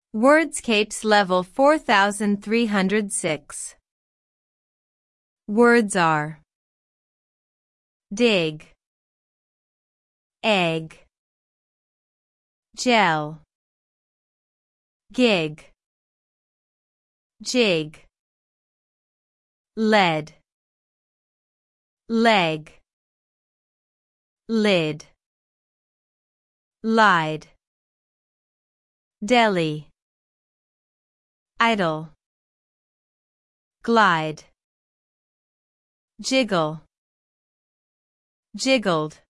Wordscapes level 4306. Words are dig, egg, gel, gig, jig, lead, leg, lid, lied, deli, idle, glide, jiggle, jiggled.